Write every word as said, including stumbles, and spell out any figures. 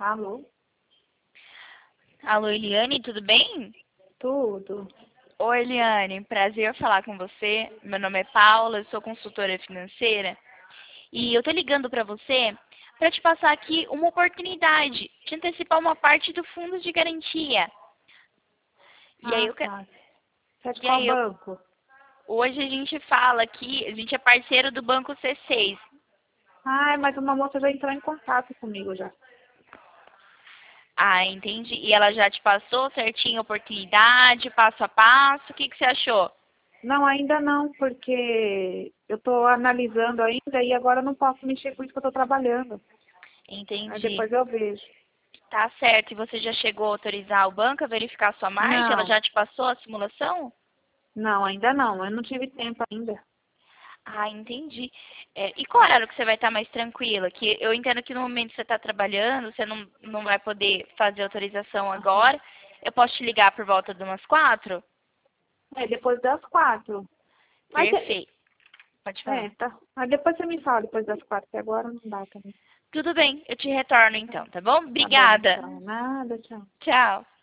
Alô? Alô, Eliane, tudo bem? Tudo. Oi, Eliane, prazer falar com você. Meu nome é Paula, eu sou consultora financeira e eu tô ligando para você para te passar aqui uma oportunidade de antecipar uma parte do fundo de garantia. E aí Ah, eu quero, tá. Você é de e qual aí eu, banco? hoje a gente fala aqui, a gente é parceiro do Banco C seis. Ah, mas uma moça já entrou em contato comigo já. Ah, entendi. E ela já te passou certinho a oportunidade, passo a passo. O que que você achou? Não, ainda não, porque eu estou analisando ainda e agora eu não posso mexer com isso que eu estou trabalhando. Aí Entendi. depois eu vejo. Tá certo. E você já chegou a autorizar o banco a verificar a sua margem? Ela Não, já te passou a simulação? não, ainda não. Eu não tive tempo ainda. Ah, entendi. É, e qual horário que você vai estar mais tranquila? Que eu entendo que no momento que você está trabalhando, você não, não vai poder fazer autorização Aham. agora. Eu posso te ligar por volta de umas quatro? É, depois das quatro. Mas é, Perfeito. Pode falar. é, tá. Mas depois você me fala depois das quatro, que agora não dá também. Tudo bem, eu te retorno então, tá bom? Tá bom, Obrigada. então. Nada, tchau. Tchau.